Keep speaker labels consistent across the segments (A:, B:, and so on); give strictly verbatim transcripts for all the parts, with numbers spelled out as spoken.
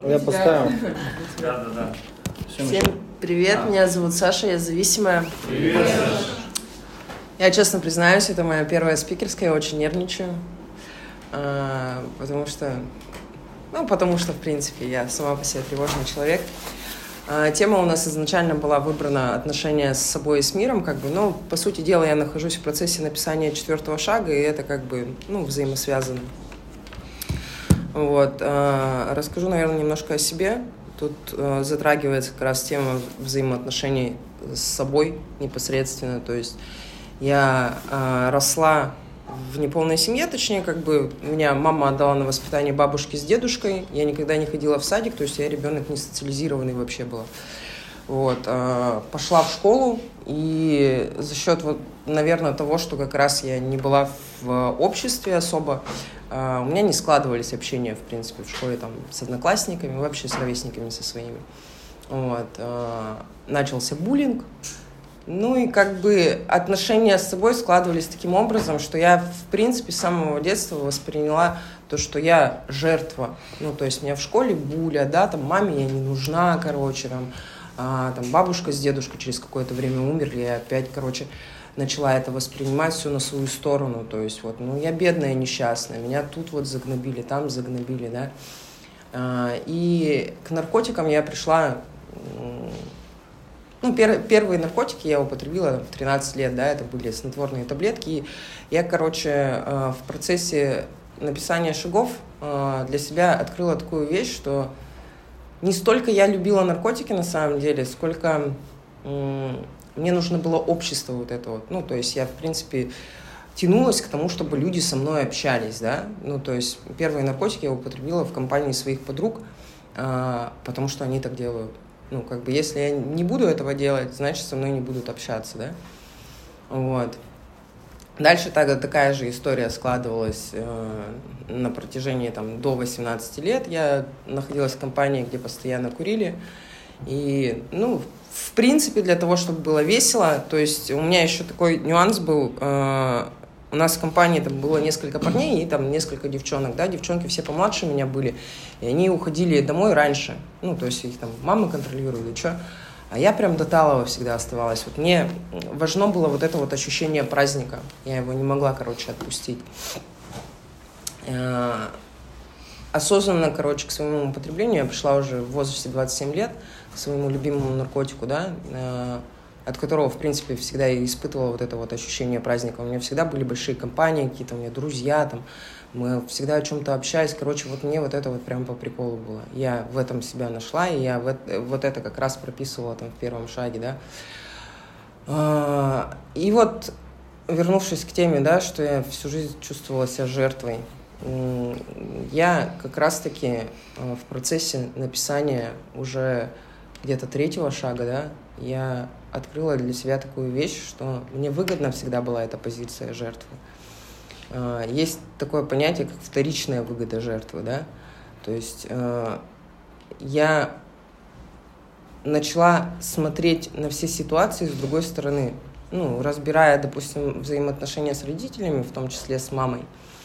A: Я поставил.
B: Да, да, да.
C: Всем привет,
B: а.
C: меня зовут Саша, я зависимая.
B: Привет.
C: Я честно признаюсь, это моя первая спикерская, я очень нервничаю. Потому что, ну, потому что, в принципе, я сама по себе тревожный человек. Тема у нас изначально была выбрана отношения с собой и с миром, как бы, но, по сути дела, я нахожусь в процессе написания четвертого шага, и это как бы, ну, взаимосвязано. Вот. Расскажу, наверное, немножко о себе. Тут затрагивается как раз тема взаимоотношений с собой непосредственно, то есть я росла в неполной семье, точнее, как бы меня мама отдала на воспитание бабушке с дедушкой, я никогда не ходила в садик, то есть я ребенок не социализированный вообще была. Вот. Пошла в школу, и за счет, вот, наверное, того, что как раз я не была в обществе особо, у меня не складывались общения, в принципе, в школе там, с одноклассниками, вообще с ровесниками со своими. Вот. Начался буллинг. Ну и как бы отношения с собой складывались таким образом, что я, в принципе, с самого детства восприняла то, что я жертва. Ну, то есть меня в школе буля, да, там маме я не нужна, короче, там, а, там бабушка с дедушкой через какое-то время умерли, я опять, короче, начала это воспринимать все на свою сторону. То есть вот, ну, я бедная, несчастная, меня тут вот загнобили, там загнобили, да. А, и к наркотикам я пришла... Ну, пер, первые наркотики я употребила в тринадцать лет, да, это были снотворные таблетки. И я, короче, в процессе написания шагов для себя открыла такую вещь, что не столько я любила наркотики на самом деле, сколько мне нужно было общество вот это вот. Ну, то есть я, в принципе, тянулась к тому, чтобы люди со мной общались, да. Ну, то есть первые наркотики я употребила в компании своих подруг, потому что они так делают. Ну, как бы, если я не буду этого делать, значит, со мной не будут общаться, да? Вот. Дальше так, такая же история складывалась э, на протяжении, там, до восемнадцати лет. Я находилась в компании, где постоянно курили. И, ну, в принципе, для того, чтобы было весело, то есть у меня еще такой нюанс был, э, у нас в компании там было несколько парней и там несколько девчонок, да, девчонки все помладше меня были, и они уходили домой раньше, ну, то есть их там мамы контролируют, и что, а я прям до талого всегда оставалась, вот мне важно было вот это вот ощущение праздника, я его не могла, короче, отпустить. Осознанно, короче, к своему употреблению я пришла уже в возрасте двадцать семь лет, к своему любимому наркотику, да, от которого, в принципе, всегда я испытывала вот это вот ощущение праздника. У меня всегда были большие компании, какие-то у меня друзья, там, мы всегда о чем-то общались. Короче, вот мне вот это вот прям по приколу было. Я в этом себя нашла, и я в, вот это как раз прописывала там в первом шаге, да. И вот, вернувшись к теме, да, что я всю жизнь чувствовала себя жертвой, я как раз-таки в процессе написания уже где-то третьего шага, да, я открыла для себя такую вещь, что мне выгодна всегда была эта позиция жертвы. Есть такое понятие, как вторичная выгода жертвы, да, то есть я начала смотреть на все ситуации с другой стороны, ну, разбирая, допустим, взаимоотношения с родителями, в том числе с мамой.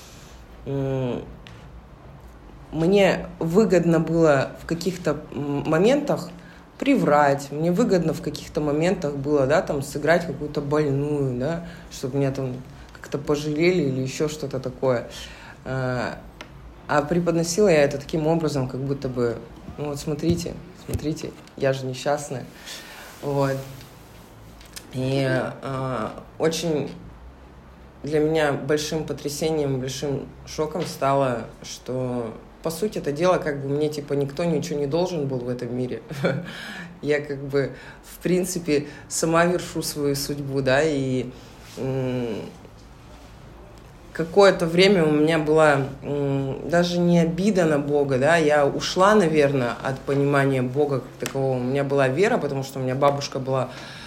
C: Мне выгодно было в каких-то моментах приврать, мне выгодно в каких-то моментах было, да, там, сыграть какую-то больную, да, чтобы меня там как-то пожалели или еще что-то такое. А преподносила я это таким образом, как будто бы, ну вот смотрите, смотрите, я же несчастная. Вот. И а, очень для меня большим потрясением, большим шоком стало, что по сути, это дело, как бы мне, типа, никто ничего не должен был в этом мире. Я, как бы, в принципе, сама вершу свою судьбу, да, и м- какое-то время у меня была м- даже не обида на Бога, да, я ушла, наверное, от понимания Бога как такового. У меня была вера, потому что у меня бабушка была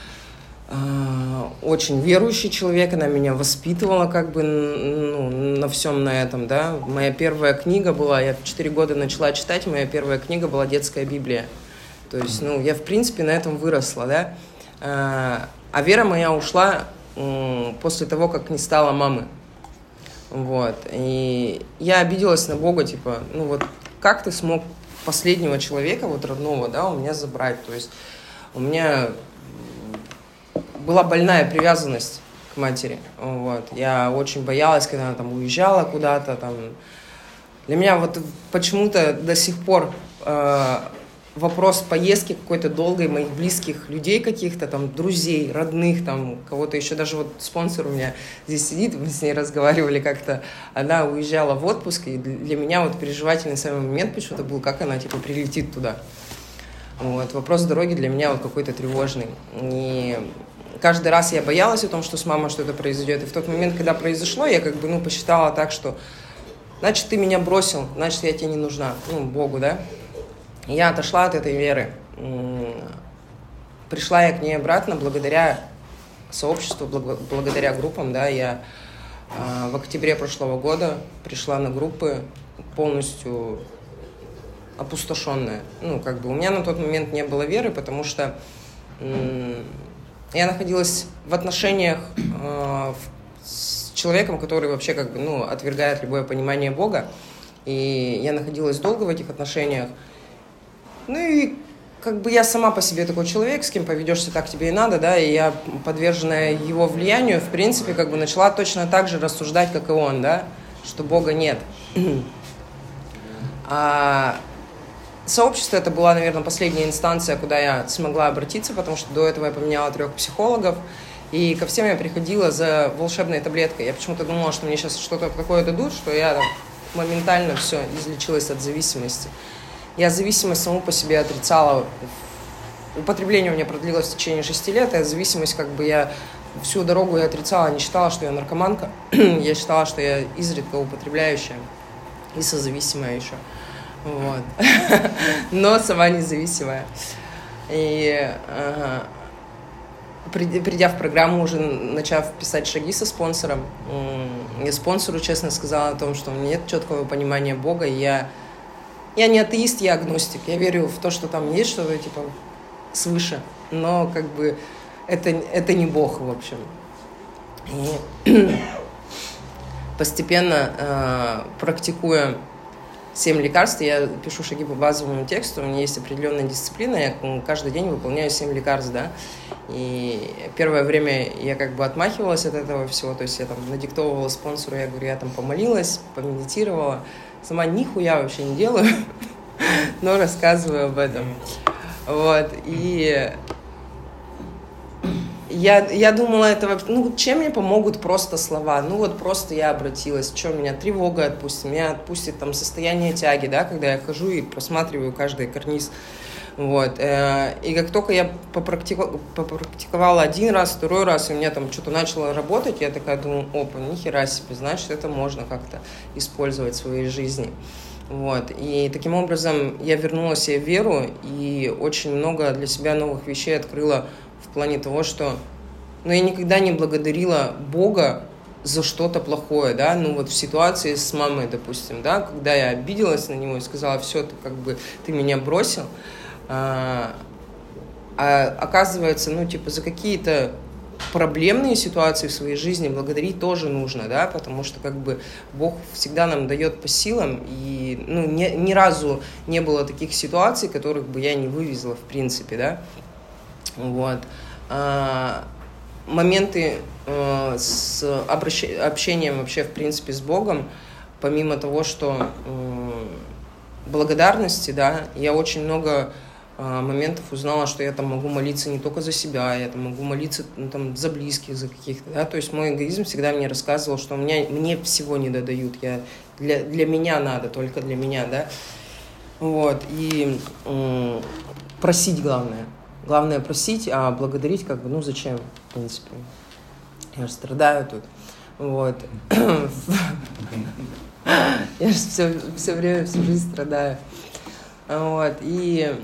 C: очень верующий человек, она меня воспитывала как бы, ну, на всем на этом, да. Моя первая книга была, я в четыре года начала читать, моя первая книга была «Детская Библия». То есть, ну, я, в принципе, на этом выросла, да. А вера моя ушла после того, как не стало мамы. Вот. И я обиделась на Бога, типа, ну вот, как ты смог последнего человека, вот родного, да, у меня забрать. То есть у меня была больная привязанность к матери. Вот. Я очень боялась, когда она там уезжала куда-то. Там. Для меня вот почему-то до сих пор э, вопрос поездки какой-то долгой моих близких людей каких-то, там, друзей, родных, там, кого-то еще, даже вот спонсор у меня здесь сидит, мы с ней разговаривали как-то, она уезжала в отпуск, и для меня вот переживательный самый момент почему-то был, как она, типа, прилетит туда. Вот. Вопрос дороги для меня вот какой-то тревожный. И каждый раз я боялась о том, что с мамой что-то произойдет, и в тот момент, когда произошло, я как бы, ну, посчитала так, что значит, ты меня бросил, значит, я тебе не нужна, ну, Богу, да. И я отошла от этой веры. Пришла я к ней обратно благодаря сообществу, благодаря группам, да. Я в октябре прошлого года пришла на группы полностью опустошенная. Ну, как бы у меня на тот момент не было веры, потому что я находилась в отношениях с человеком, который вообще как бы, ну, отвергает любое понимание Бога. И я находилась долго в этих отношениях. Ну и как бы я сама по себе такой человек, с кем поведешься, так тебе и надо, да, и я, подверженная его влиянию, в принципе, как бы начала точно так же рассуждать, как и он, да, что Бога нет. А сообщество это была, наверное, последняя инстанция, куда я смогла обратиться, потому что до этого я поменяла трех психологов, и ко всем я приходила за волшебной таблеткой. Я почему-то думала, что мне сейчас что-то такое дадут, что я там моментально все излечилась от зависимости. Я зависимость саму по себе отрицала. Употребление у меня продлилось в течение шести лет, а зависимость как бы я всю дорогу я отрицала, не считала, что я наркоманка. Я считала, что я изредка употребляющая и созависимая еще. Вот. Но сама независимая. И ага, придя в программу, уже начав писать шаги со спонсором, я спонсору честно сказала о том, что у меня нет четкого понимания Бога, и я, я не атеист, я агностик. Я верю в то, что там есть что-то типа свыше, но как бы это, это не Бог, в общем. И постепенно, э, практикуя семь лекарств, я пишу шаги по базовому тексту, у меня есть определенная дисциплина, я каждый день выполняю семь лекарств, да, и первое время я как бы отмахивалась от этого всего, то есть я там надиктовывала спонсору, я говорю, я там помолилась, помедитировала, сама нихуя вообще не делаю, но рассказываю об этом, вот, и Я, я думала, это ну, чем мне помогут просто слова? Ну, вот просто я обратилась, что меня тревога отпустит, меня отпустит там состояние тяги, да, когда я хожу и просматриваю каждый карниз. Вот. И как только я попрактиковала, попрактиковала один раз, второй раз, и у меня там что-то начало работать, я такая думаю, опа, нихера себе, значит, это можно как-то использовать в своей жизни. Вот. И таким образом я вернула себе веру и очень много для себя новых вещей открыла в плане того, что ну, я никогда не благодарила Бога за что-то плохое, да, ну вот в ситуации с мамой, допустим, да, когда я обиделась на него и сказала, все, ты как бы, ты меня бросил, а, а оказывается, ну, типа, за какие-то проблемные ситуации в своей жизни благодарить тоже нужно, да, потому что как бы Бог всегда нам дает по силам, и, ну, ни, ни разу не было таких ситуаций, которых бы я не вывезла, в принципе, да, вот. А, моменты э, с обращ... общением вообще, в принципе, с Богом, помимо того, что э, благодарности, да, я очень много э, моментов узнала, что я там могу молиться не только за себя, я там могу молиться ну, там, за близких, за каких-то, да, то есть мой эгоизм всегда мне рассказывал, что у меня, мне всего не додают, я, для, для меня надо, только для меня, да, вот, и э, просить главное. Главное просить, а благодарить как бы, ну зачем, в принципе. Я же страдаю тут. Вот. Я же все, все время, всю жизнь страдаю. Вот. И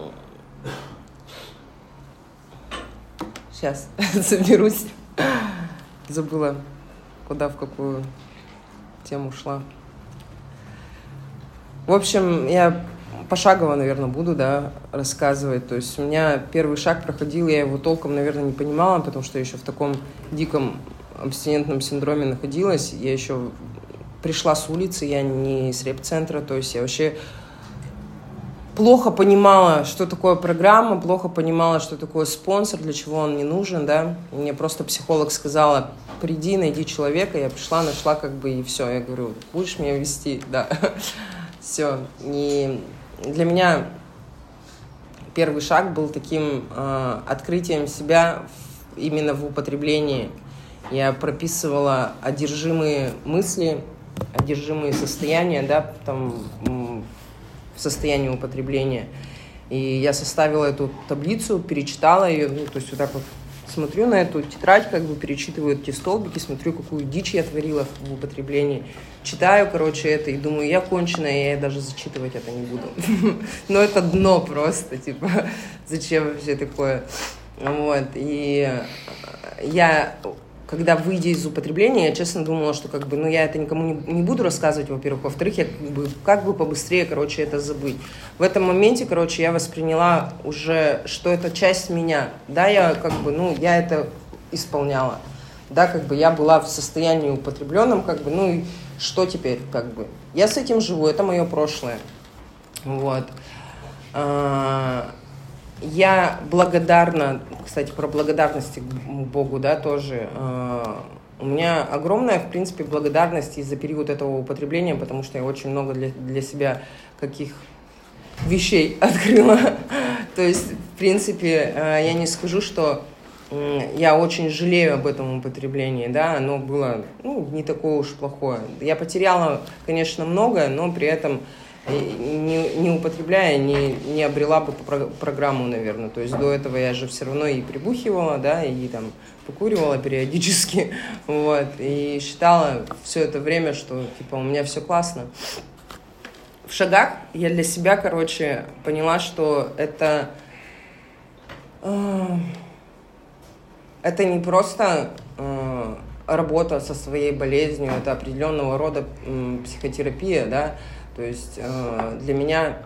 C: сейчас соберусь. Забыла, куда, в какую тему шла. В общем, я пошагово, наверное, буду, да, рассказывать. То есть у меня первый шаг проходил, я его толком, наверное, не понимала, потому что я еще в таком диком абстинентном синдроме находилась. Я еще пришла с улицы, я не с реп-центра, то есть я вообще плохо понимала, что такое программа, плохо понимала, что такое спонсор, для чего он не нужен, да. Мне просто психолог сказала: приди, найди человека. Я пришла, нашла, как бы, и все. Я говорю: будешь меня вести? Да. Все. И для меня первый шаг был таким э, открытием себя в, именно в употреблении. Я прописывала одержимые мысли, одержимые состояния, да, там, в состоянии употребления. И я составила эту таблицу, перечитала ее, ну, то есть вот так вот смотрю на эту тетрадь, как бы перечитываю эти столбики, смотрю, какую дичь я творила в употреблении. Читаю, короче, это и думаю: я конченая, я даже зачитывать это не буду. Но это дно просто, типа, зачем вообще такое? Вот, и я... Когда, выйдя из употребления, я честно думала, что как бы, ну, я это никому не, не буду рассказывать, во-первых. Во-вторых, я как бы, как бы побыстрее, короче, это забыть. В этом моменте, короче, я восприняла уже, что это часть меня. Да, я как бы, ну, я это исполняла. Да, как бы я была в состоянии употребленном, как бы, ну, и что теперь, как бы. Я с этим живу, это мое прошлое. Вот. Я благодарна, кстати, про благодарность к Богу, да, тоже. У меня огромная, в принципе, благодарность из-за период этого употребления, потому что я очень много для, для себя каких вещей открыла. То есть, в принципе, я не скажу, что я очень жалею об этом употреблении, да, оно было, ну, не такое уж плохое. Я потеряла, конечно, многое, но при этом... Не, не употребляя, не, не обрела бы программу, наверное. То есть до этого я же все равно и прибухивала, да, и там покуривала периодически, вот, и считала все это время, что, типа, у меня все классно. В шагах я для себя, короче, поняла, что это... Э, это не просто э, работа со своей болезнью, это определенного рода э, психотерапия, да. То есть э, для меня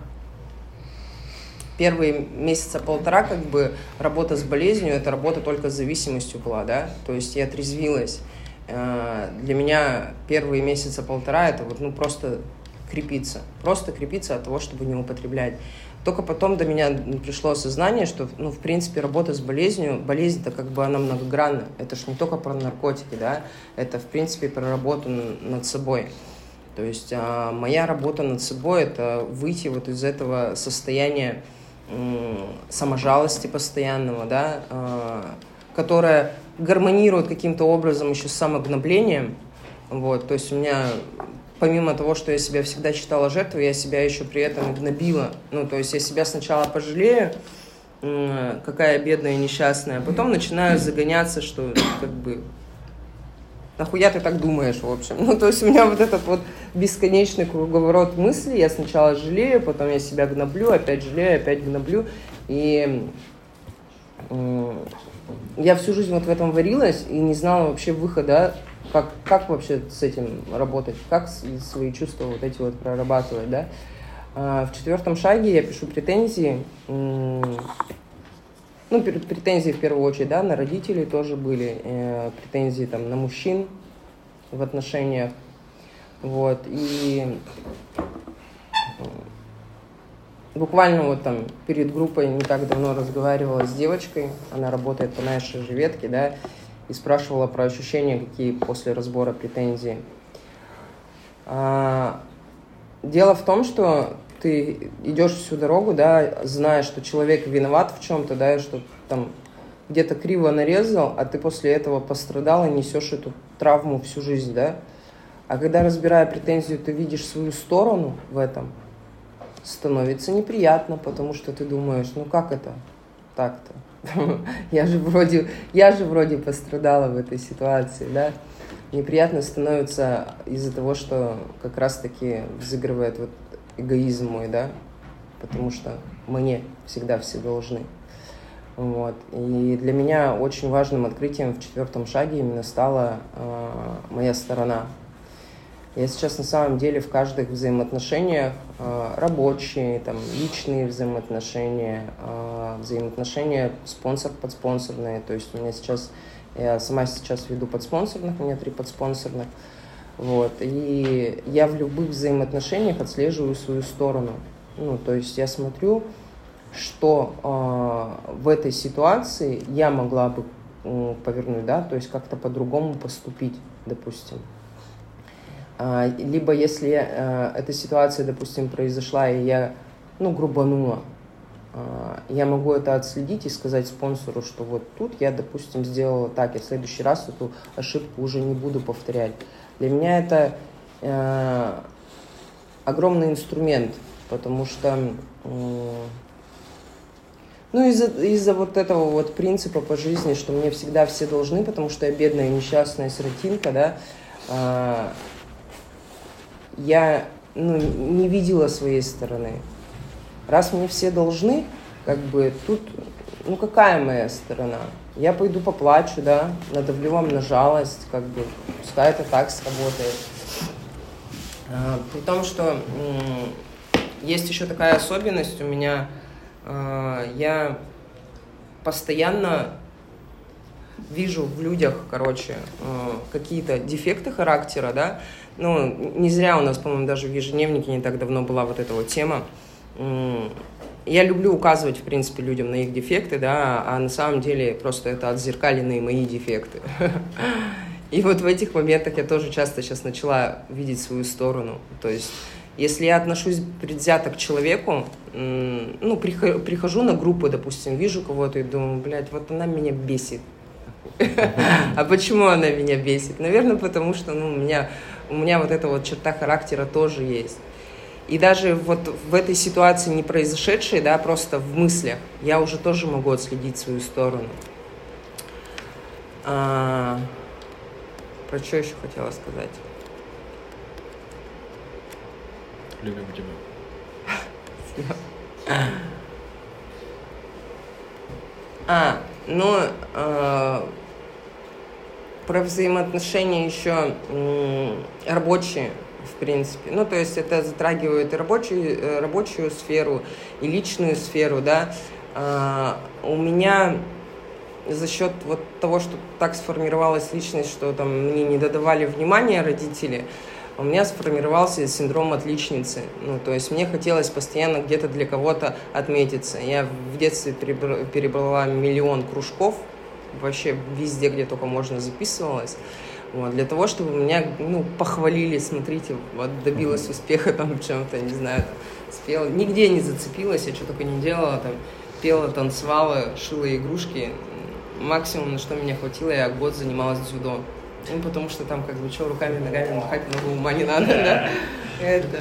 C: первые месяца полтора, как бы, работа с болезнью, это работа только с зависимостью была, да, то есть я отрезвилась. Э, для меня первые месяца полтора это вот, ну, просто крепиться, просто крепиться от того, чтобы не употреблять. Только потом до меня пришло осознание, что, ну, в принципе, работа с болезнью, болезнь-то как бы она многогранна, это ж не только про наркотики, да, это, в принципе, про работу над собой. То есть а, моя работа над собой – это выйти вот из этого состояния м, саможалости постоянного, да, а, которое гармонирует каким-то образом еще с самогноблением. Вот, то есть у меня, помимо того, что я себя всегда считала жертвой, я себя еще при этом гнобила. Ну, то есть я себя сначала пожалею, м, какая бедная и несчастная, а потом начинаю загоняться, что как бы... Нахуя ты так думаешь, в общем? Ну, то есть у меня вот этот вот бесконечный круговорот мыслей. Я сначала жалею, потом я себя гноблю, опять жалею, опять гноблю. И э, я всю жизнь вот в этом варилась и не знала вообще выхода, как, как вообще с этим работать, как свои чувства вот эти вот прорабатывать, да. А в четвертом шаге я пишу претензии. Э, Ну, претензии в первую очередь, да, на родителей тоже были, э, претензии там на мужчин в отношениях, вот, и буквально вот там перед группой не так давно разговаривала с девочкой, она работает по нашей же ветке, да, и спрашивала про ощущения, какие после разбора претензий. А, дело в том, что ты идешь всю дорогу, да, зная, что человек виноват в чем-то, да, что там где-то криво нарезал, а ты после этого пострадал и несешь эту травму всю жизнь, да. А когда, разбирая претензию, ты видишь свою сторону в этом, становится неприятно, потому что ты думаешь: ну как это так-то? Я же вроде, я же вроде пострадала в этой ситуации, да. Неприятно становится из-за того, что как раз-таки взыгрывает вот эгоизм мой, да, потому что мне всегда все должны. Вот. И для меня очень важным открытием в четвертом шаге именно стала э, моя сторона. Я сейчас на самом деле в каждых взаимоотношениях, э, рабочие, там, личные взаимоотношения, э, взаимоотношения спонсор-подспонсорные, то есть у меня сейчас, я сама сейчас веду подспонсорных, у меня три подспонсорных. Вот. И я в любых взаимоотношениях отслеживаю свою сторону. Ну, то есть я смотрю, что э, в этой ситуации я могла бы э, повернуть, да, то есть как-то по-другому поступить, допустим. А, либо если э, эта ситуация, допустим, произошла, и я, ну, грубанула, э, я могу это отследить и сказать спонсору, что вот тут я, допустим, сделала так, я в следующий раз эту ошибку уже не буду повторять. Для меня это э, огромный инструмент, потому что э, ну, из-за, из-за вот этого вот принципа по жизни, что мне всегда все должны, потому что я бедная несчастная сиротинка, да, э, я, ну, не видела своей стороны. Раз мне все должны, как бы тут, ну, какая моя сторона? Я пойду поплачу, да, надавлю вам на жалость, как бы, пускай это так сработает. А, при том, что м- есть еще такая особенность у меня, а, я постоянно вижу в людях, короче, а, какие-то дефекты характера, да. Ну, не зря у нас, по-моему, даже в ежедневнике не так давно была вот эта вот тема. Я люблю указывать, в принципе, людям на их дефекты, да, а на самом деле просто это отзеркаленные мои дефекты. И вот в этих моментах я тоже часто сейчас начала видеть свою сторону. То есть, если я отношусь предвзято к человеку, ну, прихожу на группу, допустим, вижу кого-то и думаю, блядь, вот она меня бесит. А почему она меня бесит? Наверное, потому что, ну, у меня, у меня вот эта вот черта характера тоже есть. И даже вот в этой ситуации не произошедшей, да, просто в мыслях, я уже тоже могу отследить свою сторону. А, про что еще хотела сказать?
A: Любим тебя.
C: А, ну, э, про взаимоотношения еще э, рабочие, в принципе. Ну, то есть это затрагивает и рабочую, рабочую сферу, и личную сферу, да. Э, у меня за счет вот того, что так сформировалась личность, что там мне не додавали внимания родители, у меня сформировался синдром отличницы. Ну, то есть мне хотелось постоянно где-то для кого-то отметиться. Я в детстве перебрала миллион кружков, вообще везде, где только можно, записывалась. Вот, для того, чтобы меня, ну, похвалили, смотрите, вот добилась успеха там в чем-то, не знаю, там, спела. Нигде не зацепилась, я что только не делала, там, пела, танцевала, шила игрушки. Максимум, на что меня хватило, я год занималась дзюдо. Ну, потому что там, как бы, что, руками, ногами махать, много ума не надо, да? Это.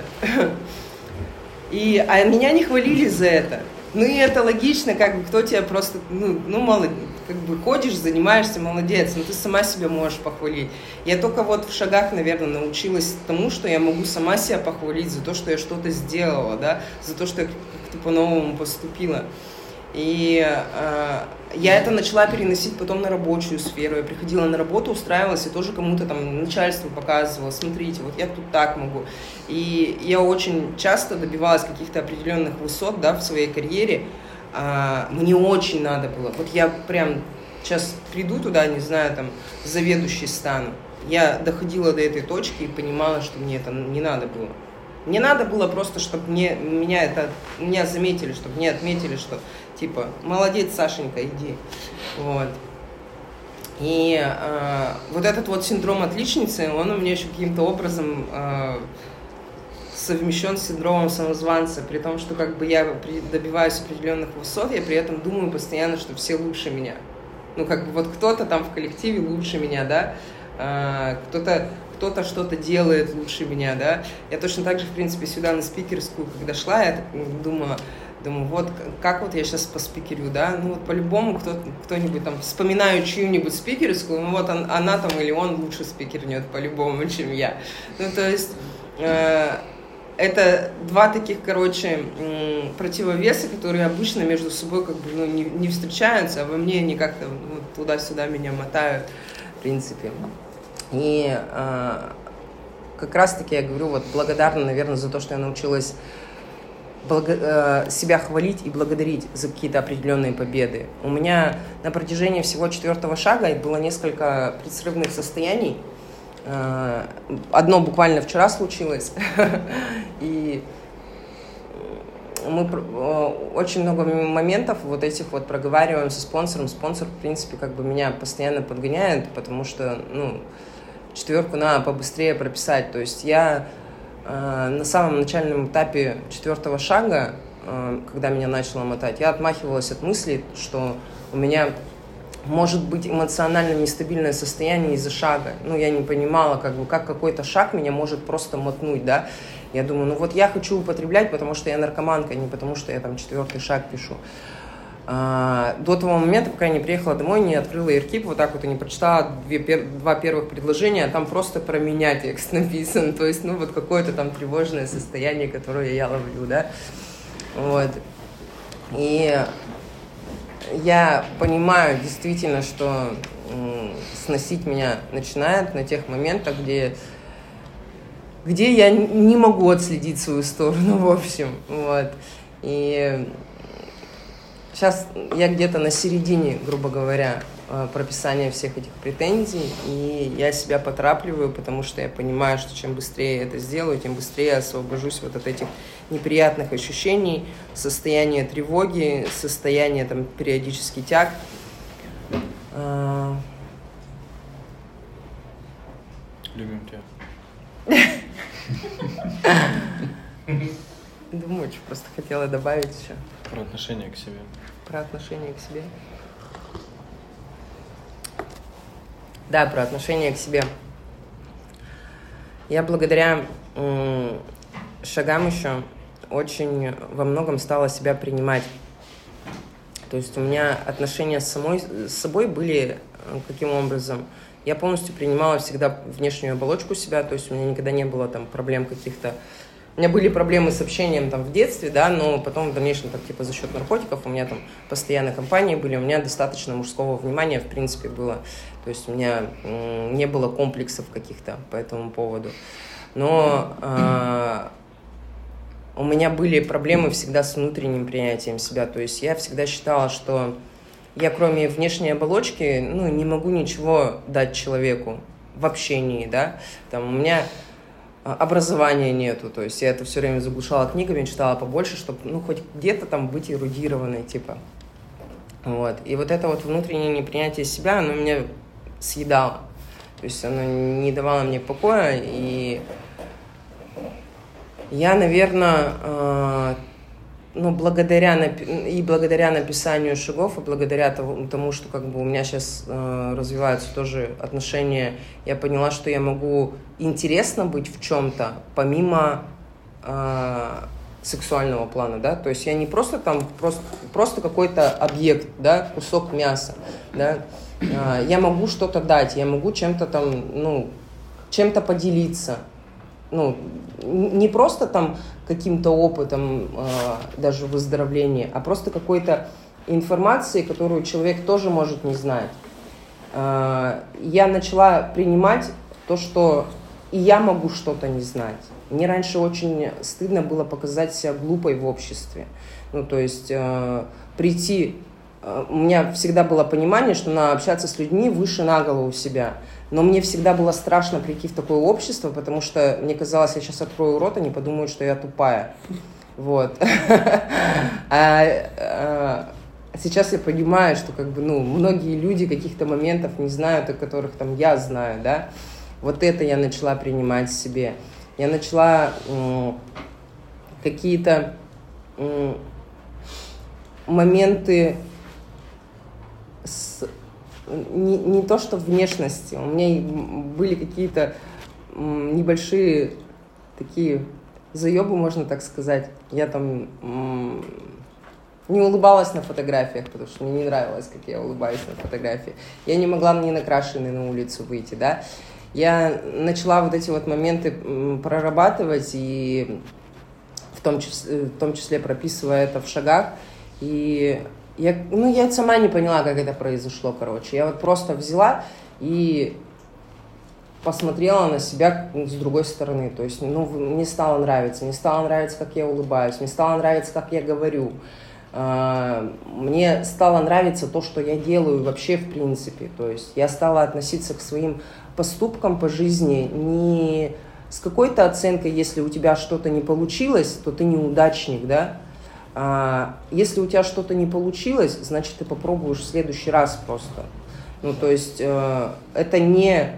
C: И, а меня не хвалили за это. Ну, и это логично, как бы, кто тебя просто, ну, ну, мало, как бы, ходишь, занимаешься, молодец, но ты сама себя можешь похвалить. Я только вот в шагах, наверное, научилась тому, что я могу сама себя похвалить за то, что я что-то сделала, да, за то, что я как-то по-новому поступила. И э, я это начала переносить потом на рабочую сферу. Я приходила на работу, устраивалась и тоже кому-то там начальству показывала. Смотрите, вот я тут так могу. И я очень часто добивалась каких-то определенных высот, да, в своей карьере. Э, мне очень надо было. Вот я прям сейчас приду туда, не знаю, там, заведующей стану. Я доходила до этой точки и понимала, что мне это не надо было. Мне надо было просто, чтобы мне, меня, это, меня заметили, чтобы мне отметили, что типа, молодец, Сашенька, иди. Вот. И э, вот этот вот синдром отличницы, он у меня еще каким-то образом э, совмещен с синдромом самозванца, при том, что как бы я добиваюсь определенных высот, я при этом думаю постоянно, что все лучше меня. Ну, как бы вот кто-то там в коллективе лучше меня, да, э, кто-то кто-то что-то делает лучше меня, да. Я точно так же, в принципе, сюда на спикерскую, когда шла, я так думала, думаю, вот как вот я сейчас поспикерю, да, ну вот по-любому кто, кто-нибудь там, вспоминаю чью-нибудь спикерскую, ну вот он, она там или он лучше спикернет по-любому, чем я. Ну, то есть э, это два таких, короче, э, противовеса, которые обычно между собой как бы, ну, не, не встречаются, а во мне они как-то ну, туда-сюда меня мотают, в принципе. И э, как раз-таки я говорю, вот благодарна, наверное, за то, что я научилась благо, э, себя хвалить и благодарить за какие-то определенные победы. У меня на протяжении всего четвертого шага было несколько предсрывных состояний. Э, одно буквально вчера случилось. И мы очень много моментов вот этих вот проговариваем со спонсором. Спонсор, в принципе, как бы меня постоянно подгоняет, потому что, ну, четверку надо побыстрее прописать. То есть я э, на самом начальном этапе четвертого шага, э, когда меня начало мотать, я отмахивалась от мысли, что у меня может быть эмоционально нестабильное состояние из-за шага. Ну, я не понимала, как бы, как какой-то шаг меня может просто мотнуть, да. Я думаю, ну вот я хочу употреблять, потому что я наркоманка, не потому что я там четвертый шаг пишу. А, до того момента, пока я не приехала домой, не открыла Airkeep, вот так вот и не прочитала две, пер, два первых предложения, а там просто про меня текст написан. То есть, ну, вот какое-то там тревожное состояние, которое я ловлю, да. Вот. И я понимаю действительно, что м, сносить меня начинает на тех моментах, где, где я не могу отследить свою сторону, в общем. Вот. И сейчас я где-то на середине, грубо говоря, прописания всех этих претензий, и я себя поторапливаю, потому что я понимаю, что чем быстрее я это сделаю, тем быстрее я освобожусь вот от этих неприятных ощущений, состояния тревоги, состояния там периодически тяг.
A: Любим тебя.
C: Думаю, что просто хотела добавить еще.
A: Про отношение к себе.
C: Про отношение к себе. Да, про отношение к себе. Я благодаря м, шагам еще очень во многом стала себя принимать. То есть у меня отношения с, самой, с собой были каким образом? Я полностью принимала всегда внешнюю оболочку себя, то есть у меня никогда не было там проблем каких-то. У меня были проблемы с общением там в детстве, да, но потом в дальнейшем так, типа за счет наркотиков у меня там постоянно компании были, у меня достаточно мужского внимания в принципе было. То есть у меня м, не было комплексов каких-то по этому поводу. Но э, у меня были проблемы всегда с внутренним принятием себя. То есть я всегда считала, что я кроме внешней оболочки, ну, не могу ничего дать человеку в общении, да. Там у меня образования нету, то есть я это все время заглушала книгами, читала побольше, чтобы, ну, хоть где-то там быть эрудированной, типа. Вот. И вот это вот внутреннее непринятие себя, оно меня съедало. То есть оно не давало мне покоя, и я, наверное, э, ну, благодаря, и благодаря написанию шагов, и благодаря тому, что как бы у меня сейчас э, развиваются тоже отношения, я поняла, что я могу интересно быть в чем-то, помимо э, сексуального плана, да, то есть я не просто там, просто, просто какой-то объект, да, кусок мяса, да, э, я могу что-то дать, я могу чем-то там, ну, чем-то поделиться. Ну, не просто там каким-то опытом, э, даже выздоровления, а просто какой-то информацией, которую человек тоже может не знать. Э, я начала принимать то, что и я могу что-то не знать. Мне раньше очень стыдно было показать себя глупой в обществе. Ну, то есть э, прийти... Э, у меня всегда было понимание, что надо общаться с людьми выше на голову себя. Но мне всегда было страшно прийти в такое общество, потому что мне казалось, я сейчас открою рот, они подумают, что я тупая. Вот. А сейчас я понимаю, что как бы, ну, многие люди каких-то моментов не знают, о которых там я знаю, да. Вот это я начала принимать в себе. Я начала какие-то моменты с... Не, не то, что внешности. У меня были какие-то м, небольшие такие заебы, можно так сказать. Я там м, не улыбалась на фотографиях, потому что мне не нравилось, как я улыбаюсь на фотографии. Я не могла не накрашенной на улицу выйти, да. Я начала вот эти вот моменты м, прорабатывать, и в том числе, в том числе прописывая это в шагах. И Я, ну, я сама не поняла, как это произошло, короче. Я вот просто взяла и посмотрела на себя с другой стороны. То есть, ну, мне стало нравиться. Мне стало нравиться, как я улыбаюсь. Мне стало нравиться, как я говорю. Мне стало нравиться то, что я делаю вообще в принципе. То есть, я стала относиться к своим поступкам по жизни не с какой-то оценкой, если у тебя что-то не получилось, то ты неудачник, да? А, если у тебя что-то не получилось, значит, ты попробуешь в следующий раз просто. Ну, то есть э, это не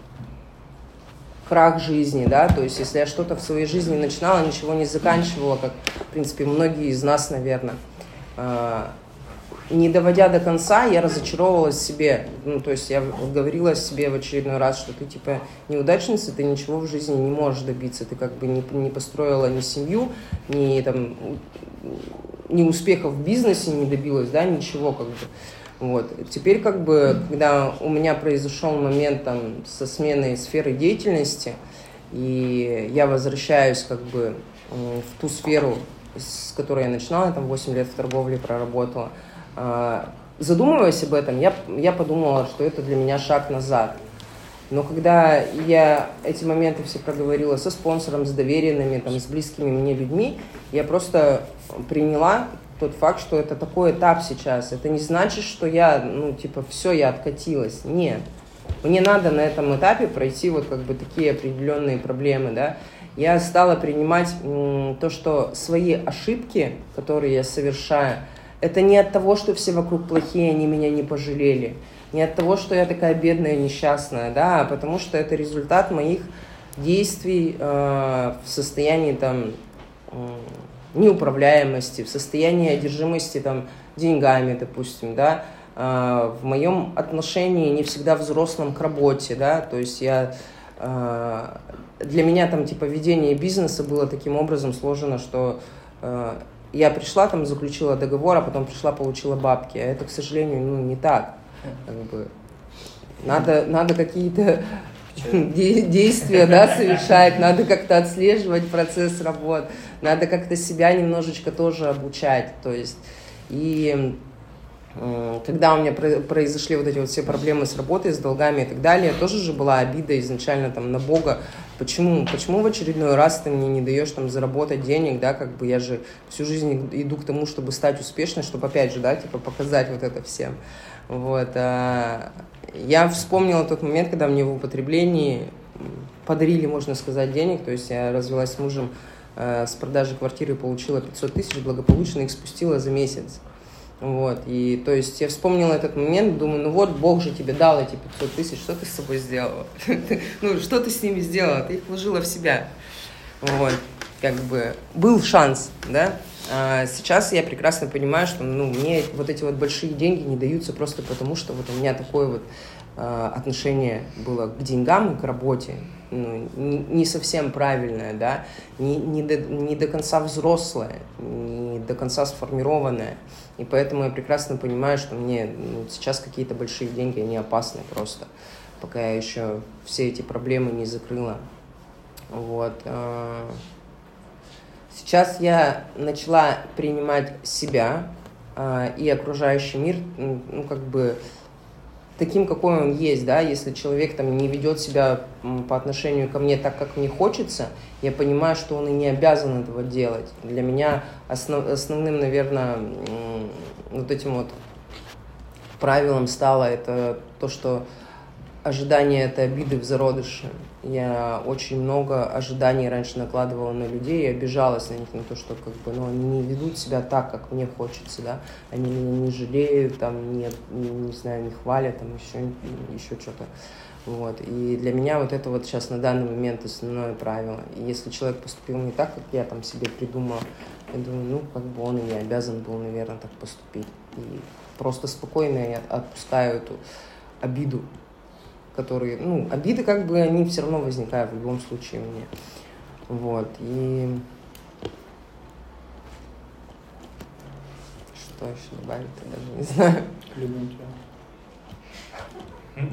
C: крах жизни, да, то есть если я что-то в своей жизни начинала, ничего не заканчивала, как, в принципе, многие из нас, наверное, э, не доводя до конца, я разочаровывалась в себе. Ну, то есть я говорила себе в очередной раз, что ты, типа, неудачница, ты ничего в жизни не можешь добиться. Ты как бы не, не построила ни семью, ни, там, ни успехов в бизнесе не добилась, да, ничего как бы. Вот. Теперь, как бы, когда у меня произошел момент там, со сменой сферы деятельности, и я возвращаюсь как бы в ту сферу, с которой я начинала, я там восемь лет в торговле проработала, задумываясь об этом, я, я подумала, что это для меня шаг назад. Но когда я эти моменты все проговорила со спонсором, с доверенными, там, с близкими мне людьми, я просто приняла тот факт, что это такой этап сейчас. Это не значит, что я, ну, типа, все, я откатилась. Нет. Мне надо на этом этапе пройти вот как бы такие определенные проблемы, да. Я стала принимать м, то, что свои ошибки, которые я совершаю, это не от того, что все вокруг плохие, они меня не пожалели. Не от того, что я такая бедная, несчастная, да, а потому что это результат моих действий э, в состоянии там э, неуправляемости, в состоянии одержимости там деньгами, допустим, да, э, в моем отношении не всегда взрослом к работе, да, то есть я э, для меня там типа ведение бизнеса было таким образом сложено, что э, я пришла, там, заключила договор, а потом пришла, получила бабки. А это, к сожалению, ну, не так. Как бы, надо, надо какие-то действия, да, совершать, надо как-то отслеживать процесс работ, надо как-то себя немножечко тоже обучать. То есть, и когда у меня произошли вот эти вот все проблемы с работой, с долгами и так далее, тоже же была обида изначально там на Бога. Почему? Почему в очередной раз ты мне не даешь там заработать денег, да, как бы я же всю жизнь иду к тому, чтобы стать успешной, чтобы опять же, да, типа показать вот это всем. Вот. А я вспомнила тот момент, когда мне в употреблении подарили, можно сказать, денег, то есть я развелась с мужем э, с продажи квартиры, получила пятьсот тысяч, благополучно их спустила за месяц. Вот, и то есть я вспомнила этот момент, думаю, ну вот Бог же тебе дал эти пятьсот тысяч, что ты с собой сделала? Ну, что ты с ними сделала? Ты их вложила в себя. Вот, как бы был шанс, да? А сейчас я прекрасно понимаю, что, ну, мне вот эти вот большие деньги не даются просто потому, что вот у меня такое вот а, отношение было к деньгам и к работе, ну, не, не совсем правильное, да, не, не, до, не до конца взрослое, не до конца сформированное. И поэтому я прекрасно понимаю, что мне ну, сейчас какие-то большие деньги, они опасны просто, пока я еще все эти проблемы не закрыла. Вот. Сейчас я начала принимать себя и окружающий мир, ну, как бы таким, какой он есть, да, если человек там не ведет себя по отношению ко мне так, как мне хочется, я понимаю, что он и не обязан этого делать. Для меня основ, основным, наверное, вот этим вот правилом стало это то, что ожидание – это обиды в зародыше. Я очень много ожиданий раньше накладывала на людей и обижалась на них, на то, что как бы, ну, они не ведут себя так, как мне хочется, да, они меня не жалеют, там, не, не, не знаю, не хвалят, там, еще, еще что-то. Вот. И для меня вот это вот сейчас на данный момент основное правило. И если человек поступил не так, как я там себе придумала, я думаю, ну, как бы он и не обязан был, наверное, так поступить. И просто спокойно я отпускаю эту обиду, которые, ну, обиды как бы, они все равно возникают в любом случае у меня. Вот, и что еще добавить, я даже не знаю.
A: Любим тебя.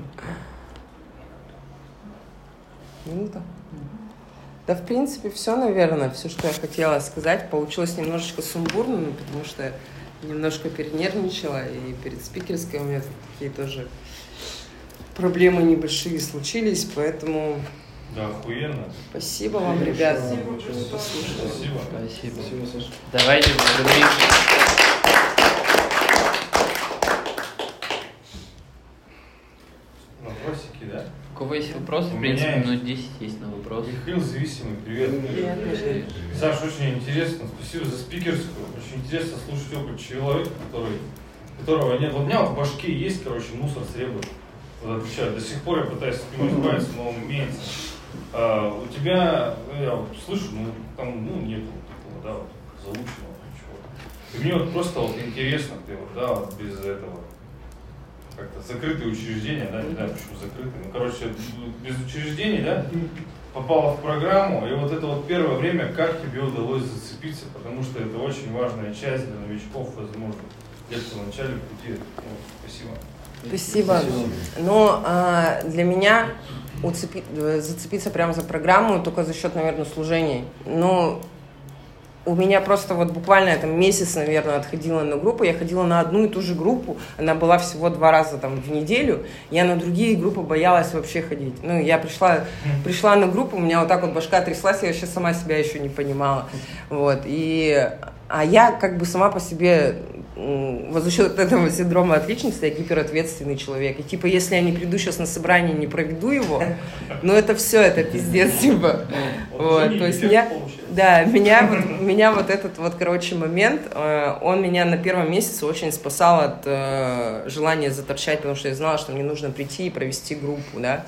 C: Минута. Да, в принципе, все, наверное, все, что я хотела сказать. Получилось немножечко сумбурно, потому что немножко перенервничала, и перед спикерской у меня такие тоже проблемы небольшие случились, поэтому...
A: Да, охуенно.
C: Спасибо вам, ребят.
A: Спасибо.
B: Спасибо.
A: Спасибо. Спасибо, Саша.
B: Давайте благодарим.
A: Вопросики, да?
B: У кого
D: есть вопросы, в принципе, минут десять есть на вопросы.
A: Михаил Зависимый, привет.
C: Привет.
A: Саш, очень интересно, спасибо за спикерскую. Очень интересно слушать опыт человека, который, которого нет. Вот у меня вот в башке есть, короче, мусор с ребром. Вот отвечаю, до сих пор я пытаюсь от него избавиться, но он имеется. А, у тебя, я вот слышу, ну там ну, нету такого, да, вот, заученного ничего. И мне вот просто вот интересно, ты вот, да, вот без этого. Как-то закрытые учреждения, да, не знаю почему закрытые, ну, короче, без учреждений, да, попала в программу, и вот это вот первое время, как тебе удалось зацепиться, потому что это очень важная часть для новичков, возможно, где-то в начале пути. Вот, спасибо.
C: Спасибо. Но а, для меня уцепи, зацепиться прямо за программу только за счет, наверное, служений. Но у меня просто вот буквально там месяц, наверное, отходила на группу. Я ходила на одну и ту же группу. Она была всего два раза там в неделю. Я на другие группы боялась вообще ходить. Ну, я пришла, пришла на группу, у меня вот так вот башка тряслась, я вообще сама себя еще не понимала. Вот. И, а я как бы сама по себе, вот за счет этого синдрома отличницы, я гиперответственный человек. И типа, если я не приду сейчас на собрание, не проведу его, ну это все, это пиздец, типа. Вот. То есть меня, да, меня вот, меня вот этот вот, короче, момент, он меня на первом месяце очень спасал от э, желания заторчать, потому что я знала, что мне нужно прийти и провести группу, да.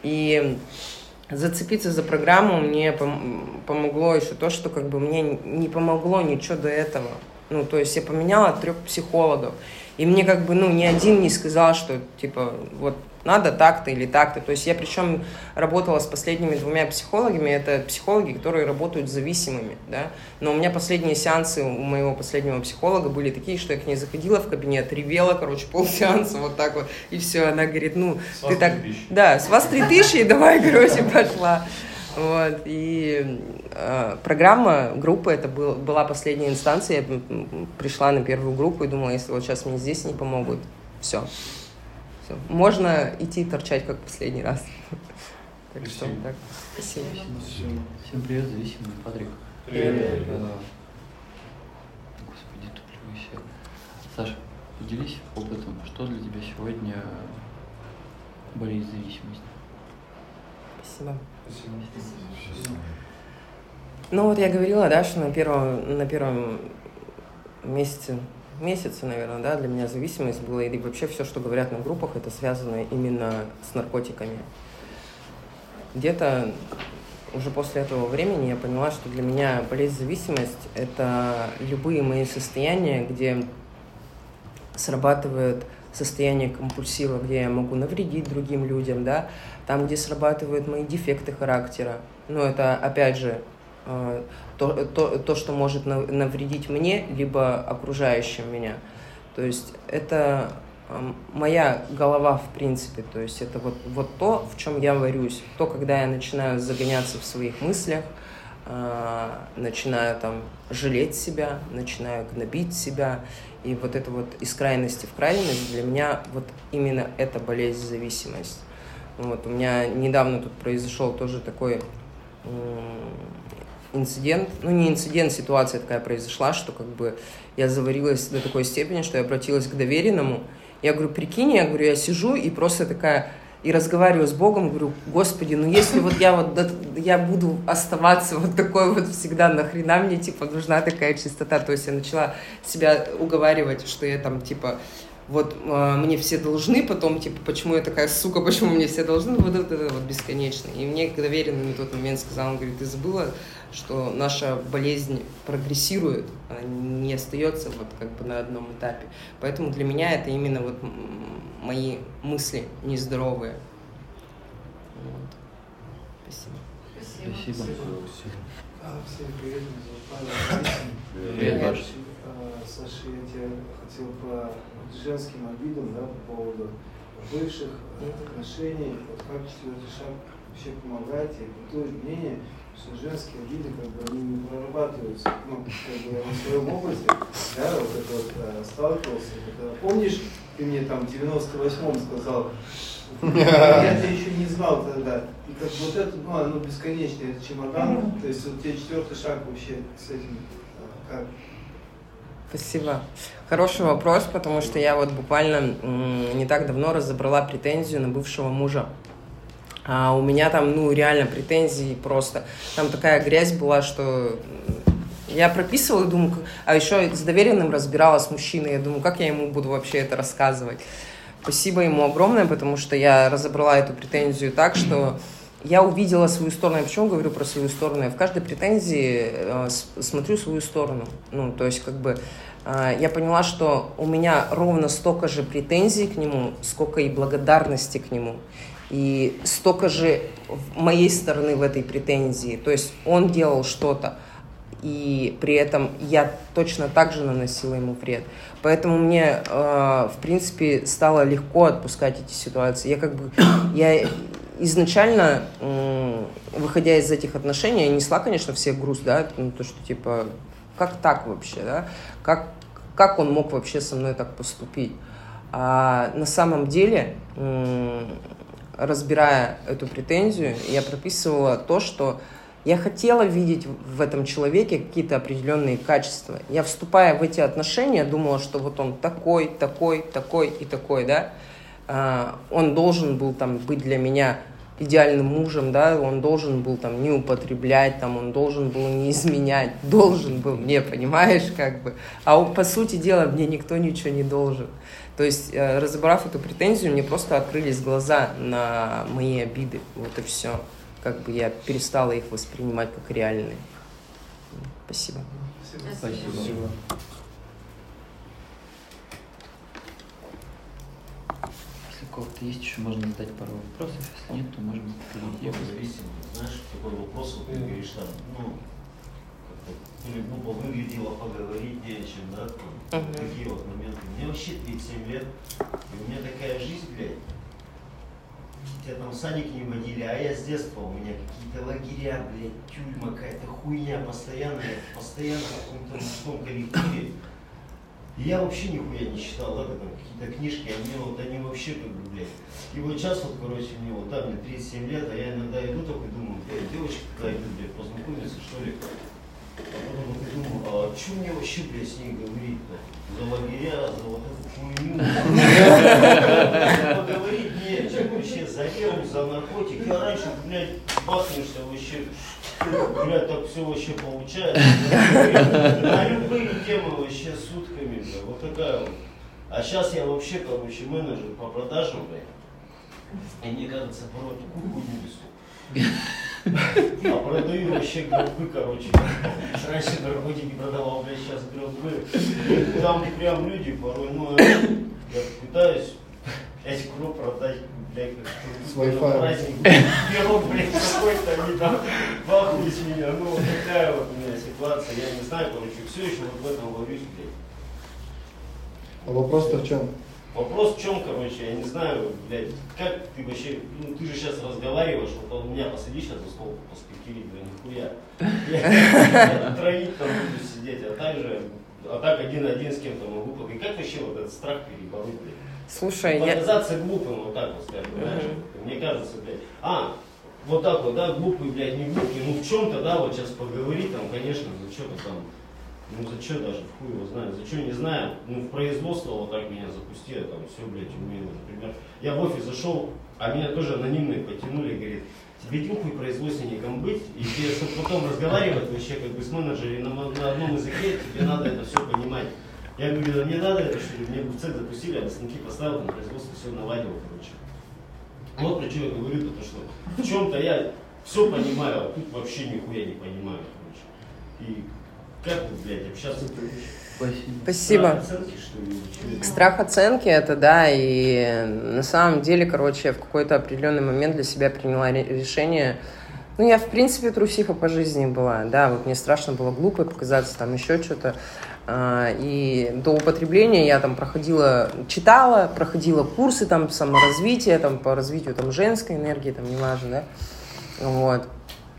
C: И зацепиться за программу мне пом- помогло еще то, что как бы мне не помогло ничего до этого. Ну, то есть я поменяла трех психологов. И мне как бы, ну, ни один не сказал, что, типа, вот надо так-то или так-то. То есть я причем работала с последними двумя психологами. Это психологи, которые работают с зависимыми, да. Но у меня последние сеансы у моего последнего психолога были такие, что я к ней заходила в кабинет, ревела, короче, полсеанса вот так вот. И все, она говорит, ну,
A: с
C: ты так... Да, с вас три тысячи, и давай, короче, пошла. Вот, и э, программа, группа, это был, была последняя инстанция, я пришла на первую группу и думала, если вот сейчас мне здесь не помогут, все, все. Можно идти торчать, как в последний раз. Так что, так, спасибо.
D: Всем привет, зависимый Патрик.
A: Привет.
D: Господи, туплю все. Саша, поделись опытом, что для тебя сегодня болезнь зависимости?
C: Спасибо.
A: Спасибо.
C: Ну вот я говорила, да, что на первом, на первом месяце, месяце, наверное, да, для меня зависимость была, и вообще все, что говорят на группах, это связано именно с наркотиками. Где-то уже после этого времени я поняла, что для меня болезнь-зависимость – это любые мои состояния, где срабатывает состояние компульсива, где я могу навредить другим людям, да, там, где срабатывают мои дефекты характера. Ну, это, опять же, то, то, то что может навредить мне, либо окружающим меня. То есть это моя голова, в принципе, то есть это вот, вот то, в чем я варюсь. То, когда я начинаю загоняться в своих мыслях, начинаю там жалеть себя, начинаю гнобить себя, и вот это вот из крайности в крайность, для меня вот именно это болезнь-зависимость. Вот, у меня недавно тут произошел тоже такой инцидент, ну не инцидент, ситуация такая произошла, что как бы я заварилась до такой степени, что я обратилась к доверенному. Я говорю, прикинь, я говорю, я сижу и просто такая, и разговариваю с Богом, говорю, Господи, ну если вот я вот, я буду оставаться вот такой вот всегда, нахрена мне, типа, нужна такая чистота. То есть я начала себя уговаривать, что я там, типа, вот э, мне все должны, потом, типа, почему я такая сука, почему мне все должны, вот это, это вот бесконечно. И мне доверенный на тот момент сказал, он говорит, ты забыла, что наша болезнь прогрессирует, она не остается вот как бы на одном этапе. Поэтому для меня это именно вот мои мысли нездоровые. Вот. Спасибо.
D: Спасибо.
E: Всем привет, меня зовут Павел.
D: Привет, Паш.
E: Саша, я тебя хотел по женским обидам, да, по поводу бывших отношений. Вот как четвертый шаг вообще помогает, и бытует мнение, что женские обиды, как бы, они не прорабатываются. Ну, как бы я в своем опыте, да, вот это вот а, сталкивался. Это, помнишь, ты мне там в девяносто восьмом сказал, я тебя еще не знал тогда. И как вот это, ну, оно бесконечное, это чемодан. То есть вот тебе четвертый шаг вообще с этим как?
C: Спасибо. Хороший вопрос, потому что я вот буквально м, не так давно разобрала претензию на бывшего мужа. А у меня там, ну, реально претензии просто. Там такая грязь была, что я прописывала и думаю, а еще с доверенным разбиралась с мужчиной. Я думаю, как я ему буду вообще это рассказывать. Спасибо ему огромное, потому что я разобрала эту претензию так, что я увидела свою сторону. Я почему говорю про свою сторону? Я в каждой претензии э, смотрю свою сторону. Ну, то есть, как бы, э, я поняла, что у меня ровно столько же претензий к нему, сколько и благодарности к нему. И столько же моей стороны в этой претензии. То есть он делал что-то, и при этом я точно так же наносила ему вред. Поэтому мне, э, в принципе, стало легко отпускать эти ситуации. Я как бы, я изначально, э, выходя из этих отношений, я несла, конечно, все груз, да, ну, то, что, типа, как так вообще, да, как, как он мог вообще со мной так поступить. А на самом деле... Э, разбирая эту претензию, я прописывала то, что я хотела видеть в этом человеке какие-то определенные качества. Я, вступая в эти отношения, думала, что вот он такой, такой, такой и такой, да. Он должен был там быть для меня идеальным мужем, да, он должен был там не употреблять, там, он должен был не изменять, должен был мне, понимаешь, как бы. А по сути дела мне никто ничего не должен. То есть, разобрав эту претензию, мне просто открылись глаза на мои обиды. Вот и все. Как бы я перестала их воспринимать как реальные. Спасибо.
D: Спасибо. Спасибо. Если у кого-то есть еще, можно задать пару вопросов. Если нет, то можно перейти.
B: Знаешь, такой вопрос, вот ты говоришь, там, ну, или глупо выглядело, поговорить не о чем, да, там, uh-huh. такие вот моменты. Мне вообще тридцать семь лет, и у меня такая жизнь, блядь. Тебя там садики не водили, а я с детства, у меня какие-то лагеря, блядь, тюрьма, какая-то хуйня, постоянно, постоянно в каком-то мужском коллективе. И я вообще нихуя не читал, да, там какие-то книжки, а мне вот они вообще как бы, блядь. И вот сейчас вот, короче, мне вот так, мне тридцать семь лет, а я иногда иду такой, думаю, блядь, девочка какая идет, блядь, познакомиться, что ли. А потом вот я думаю, а что мне вообще, блядь, с ней говорить-то? За лагеря, за вот эту хуйню. Поговорить не, чем вообще за веру, за наркотик. Я раньше, блядь, бахнешься вообще, блядь, так все вообще получается. На любые темы вообще сутками, блядь, вот такая вот. А сейчас я вообще, короче, менеджер по продажам, блядь. И мне кажется, порой такую хуйню несу. А продаю вообще гробы, короче. Раньше наркотики продавал, блядь, сейчас гробы. И там прям люди порой, ну, я пытаюсь пять гроб продать, блядь, как праздник. Пирог, блядь, какой-то, они там бахнуть меня. Ну, вот такая вот у меня ситуация, я не знаю, короче, все еще вот в этом ловлюсь, блядь.
F: А вопрос-то в чем?
B: Вопрос в чем, короче, я не знаю, блядь, как ты вообще, ну ты же сейчас разговариваешь, вот у меня посади сейчас за стол, поспекерить, блядь, нихуя. Я троить там буду сидеть, а так же, а так один-один с кем-то могу поговорить. Как вообще вот этот страх перебороть, блядь?
C: Слушай,
B: показаться я... глупым, вот так вот скажем, понимаешь? Mm-hmm. Мне кажется, блядь, а, вот так вот, да, глупый, блядь, не глупый, ну в чем-то, да, вот сейчас поговорить, там, конечно, за что-то там. Ну за что даже, хуй его знает, за что не знаю, ну в производство вот так меня запустили, там все, блядь, умею, например. Я в офис зашел, а меня тоже анонимные потянули, говорит, тебе нюхуй производственником быть, и тебе, чтобы потом разговаривать вообще как бы с менеджером на, на одном языке, тебе надо это все понимать. Я говорю, да мне надо это, что ли, мне в цех запустили, а станки поставил, там производство все наладил, короче. Вот про что я говорю, то что в чем-то я все понимаю, а тут вообще нихуя не понимаю, короче. И как вы, блядь, общаться?
C: Спасибо. Спасибо.
B: Страх оценки, что ли?
C: Страх оценки, это да, и на самом деле, короче, я в какой-то определенный момент для себя приняла решение. Ну, я, в принципе, трусиха по жизни была, да, вот мне страшно было глупо показаться, там еще что-то. И до употребления я там проходила, читала, проходила курсы там саморазвития, там по развитию там женской энергии, там неважно, да, вот.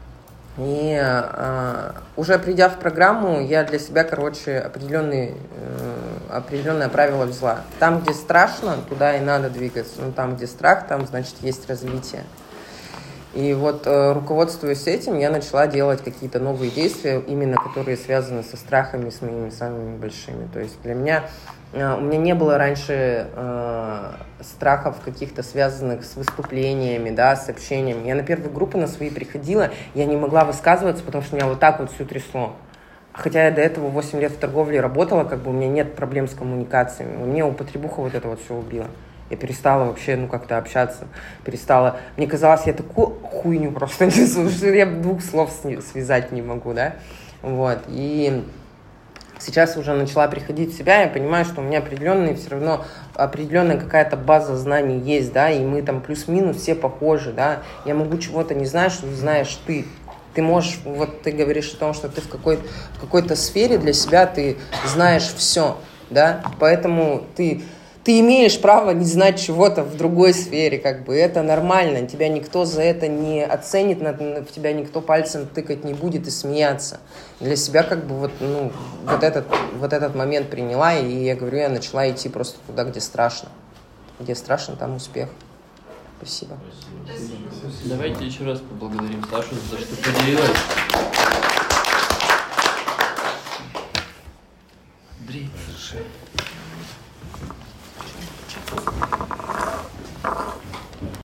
C: И э, уже придя в программу, я для себя, короче, определенные, э, определенное правило взяла. Там, где страшно, туда и надо двигаться. Ну, там, где страх, там, значит, есть развитие. И вот, э, руководствуясь этим, я начала делать какие-то новые действия, именно которые связаны со страхами, с моими самыми большими. То есть для меня э, у меня не было раньше э, страхов каких-то связанных с выступлениями, да, с общением. Я на первые группы на свои приходила, я не могла высказываться, потому что меня вот так вот все трясло. Хотя я до этого восемь лет в торговле работала, как бы у меня нет проблем с коммуникациями. У меня употребуха вот это вот все убила. Я перестала вообще, ну, как-то общаться, перестала... Мне казалось, я такую хуйню просто несу, что я двух слов связать не могу, да, вот, и сейчас уже начала приходить в себя, я понимаю, что у меня определенные, все равно определенная какая-то база знаний есть, да, и мы там плюс-минус все похожи, да, я могу чего-то не знать, что знаешь ты. Ты можешь, вот ты говоришь о том, что ты в какой-то, в какой-то сфере для себя ты знаешь все, да, поэтому ты... Ты имеешь право не знать чего-то в другой сфере, как бы, это нормально, тебя никто за это не оценит, в тебя никто пальцем тыкать не будет и смеяться. Для себя, как бы, вот, ну, вот этот, вот этот момент приняла, и я говорю, я начала идти просто туда, где страшно. Где страшно, там успех. Спасибо.
D: Давайте еще раз поблагодарим Сашу за то, что поделилась.